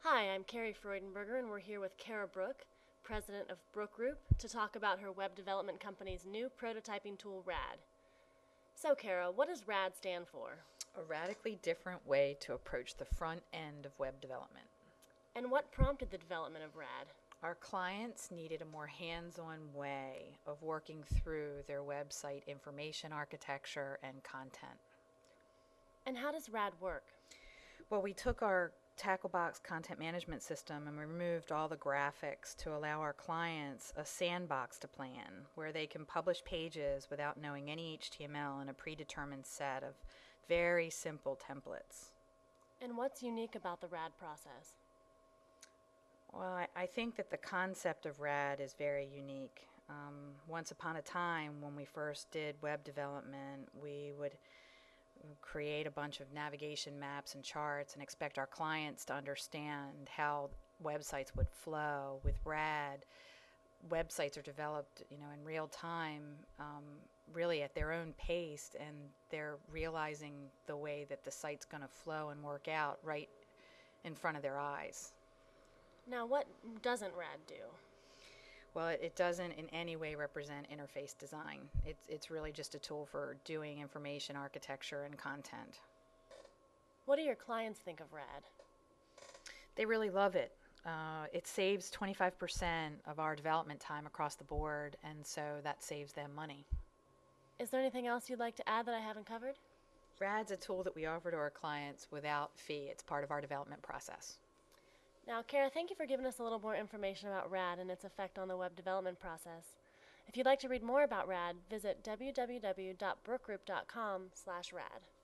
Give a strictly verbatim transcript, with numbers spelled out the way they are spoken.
Hi, I'm Carrie Freudenberger, and we're here with Kara Brook, president of Brook Group, to talk about her web development company's new prototyping tool, RAD. So, Kara, what does RAD stand for? A radically different way to approach the front end of web development. And what prompted the development of RAD? Our clients needed a more hands-on way of working through their website information architecture and content. And how does RAD work? Well, we took our Tacklebox content management system and removed all the graphics to allow our clients a sandbox to play in, where they can publish pages without knowing any H T M L in a predetermined set of very simple templates. And what's unique about the RAD process? Well, I, I think that the concept of RAD is very unique. Um, once upon a time, when we first did web development, we would create a bunch of navigation maps and charts and expect our clients to understand how websites would flow. With RAD, websites are developed, you know, in real time, um, really at their own pace, and they're realizing the way that the site's going to flow and work out right in front of their eyes. Now, what doesn't RAD do? Well, it, it doesn't in any way represent interface design. It's, it's really just a tool for doing information architecture and content. What do your clients think of RAD? They really love it. Uh, it saves twenty-five percent of our development time across the board, and so that saves them money. Is there anything else you'd like to add that I haven't covered? RAD's a tool that we offer to our clients without fee. It's part of our development process. Now, Kara, thank you for giving us a little more information about RAD and its effect on the web development process. If you'd like to read more about RAD, visit w w w dot brook group dot com slash rad.